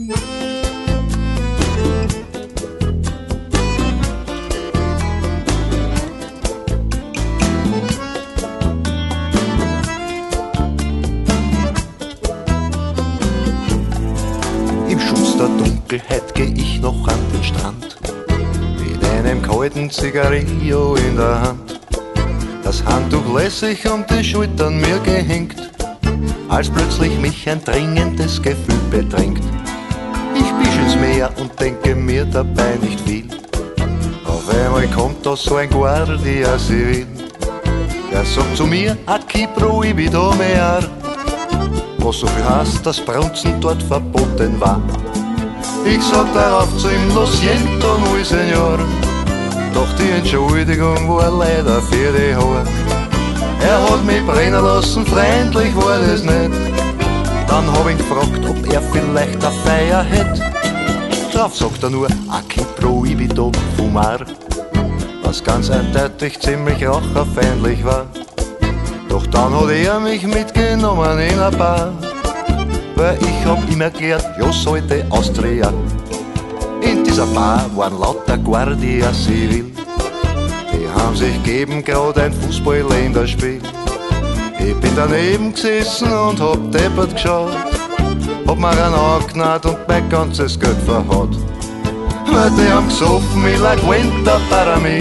Im Schutz der Dunkelheit geh ich noch an den Strand, mit einem kalten Zigarillo in der Hand. Das Handtuch lässig um die Schultern mir gehängt, als plötzlich mich ein dringendes Gefühl bedrängt. Ich bisch ins Meer und denke mir dabei nicht viel. Auf einmal kommt da so ein Guardia Civil. Der sagt zu mir, aquí prohibido mear, was so viel heißt, dass Brunzen dort verboten war. Ich sag darauf zu ihm, lo siento muy señor, doch die Entschuldigung war leider für die Haare. Er hat mich brennen lassen, freundlich war das nicht. Dann hab ich gefragt, ob er vielleicht eine Feier hätt. Drauf sagt er nur, aquí prohibido fumar, was ganz eindeutig ziemlich raucherfeindlich war. Doch dann hat er mich mitgenommen in ein Bar, weil ich hab ihm erklärt, ja sollte Austria. In dieser Bar waren lauter Guardia Civil, die haben sich gegeben grad ein Fußball-Länderspiel. Ich bin daneben gesessen und hab deppert geschaut, hab mir einen angenarrt und mein ganzes Geld verhaut. Weil die haben gesoffen mit La Cuenta para mí.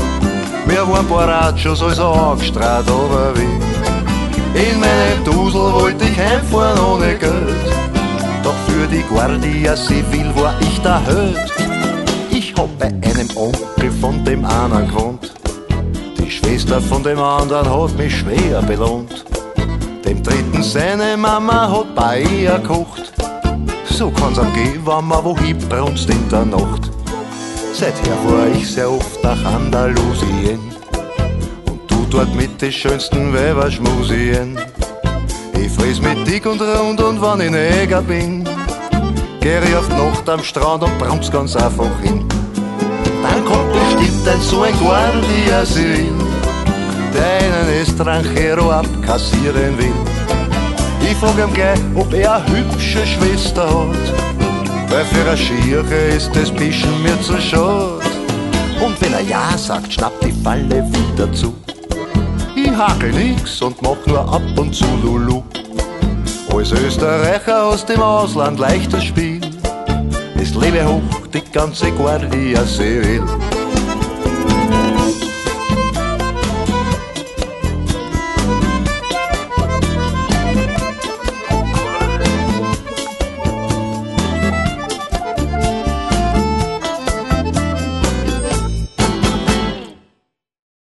Wir waren Borrachos, also angestrahlt, aber wie. In meinem Dusel wollte ich heimfahren ohne Geld, doch für die Guardia Civil war ich der Held. Ich hab bei einem Onkel von dem einen gewohnt, die Schwester von dem anderen hat mich schwer belohnt. Dem dritten seine Mama hat bei ihr gekocht, so kann's am gehen, wenn man wohin brunst in der Nacht. Seither fahr ich sehr oft nach Andalusien und tu dort mit den schönsten Weiberschmusien. Ich friss mit dick und rund und wenn ich Neger bin, geh ich auf die Nacht am Strand und brunst ganz einfach hin. Dann kommt bestimmt so ein Guardia Civil, der einen Estranjero abkassieren will. Ich frag ihm gleich, ob er eine hübsche Schwester hat, weil für eine Schirche ist das Pischen mir zu schad. Und wenn er ja sagt, schnappt die Falle wieder zu. Ich hakel nix und mach nur ab und zu Lulu. Als Österreicher aus dem Ausland leichtes Spiel, es lebe hoch die ganze Guardia Civil.